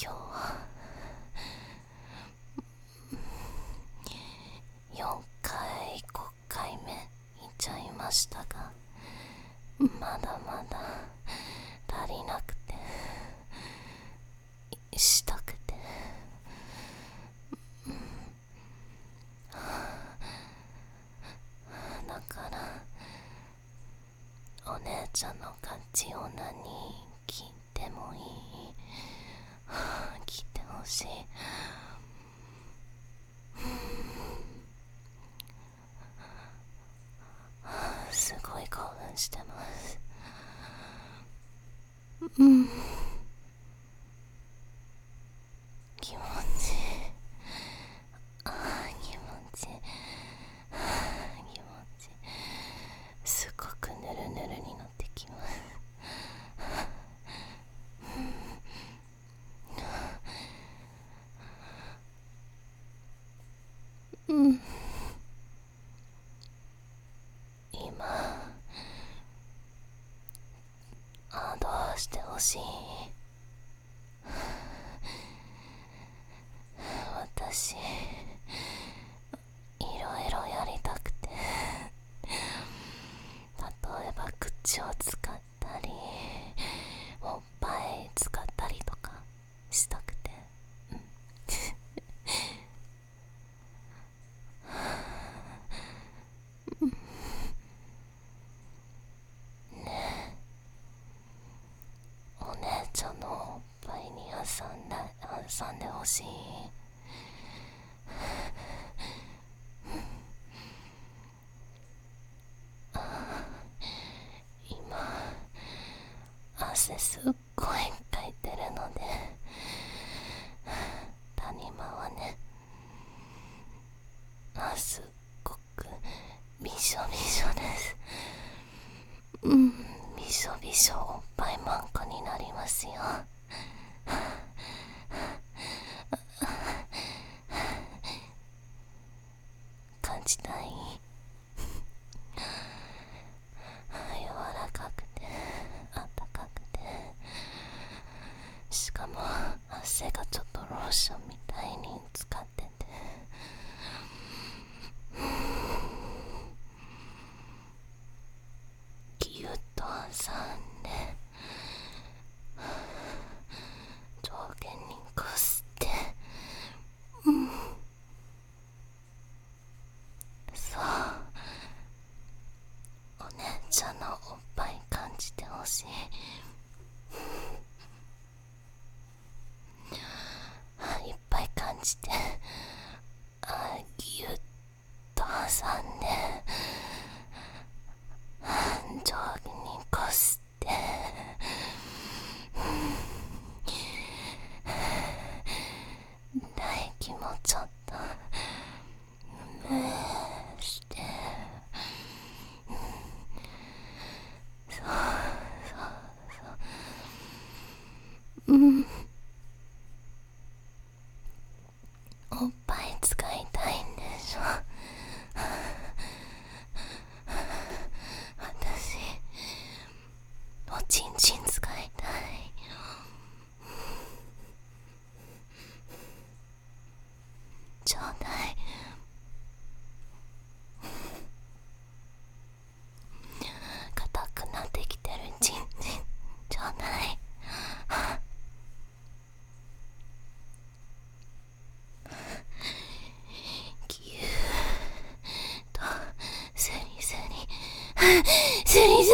今日は4回5回目いっちゃいましたが、まだまだ足りなくてしたくて、だからお姉ちゃんのガチオナに聞いてもいい？聞いてほしい。すごい興奮してます。気持ちいい。気持ちいい。気持ちいい。すごくぬるぬるになってきます。今どうしてほしい？私いろいろやりたくて、例えば口を使ったりおっぱい使ったりとかしたくて、ねえ、お姉ちゃんのおっぱいに挟んでほしい。今汗すっごいかいてるので、谷間はね、すっごくびしょびしょです。びしょびしょおっぱいマンコになりますよ。感じたい？柔らかくてあったかくて、しかも汗がちょっとローションみたいに使ってて、ギュッと挟んで上下にこすって、そう、お姉ちゃんのおっぱい感じてほしい。いっぱい感じて、ギュッと挟んで上下にこすって、唾液もちょっとして、そうおっぱい使いたいんでしょ？私おちんちん使いたい。ちょうだい。硬くなってきてるちんちんちょうだい。ぎゅーっとスリスリスリスリ、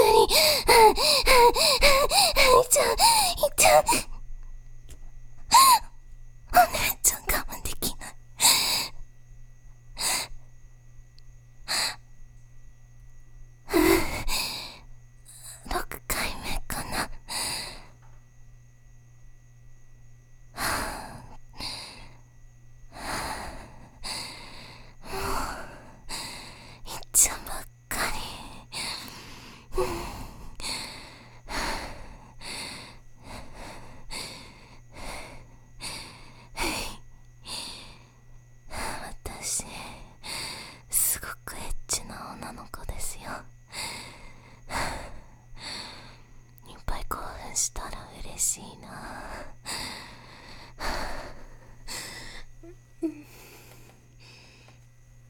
いっちゃういっちゃう。お姉ちゃん我慢できない。6回目かな。いっちゃうばっかり。私すごくエッチな女の子ですよ。いっぱい興奮したら嬉しいな。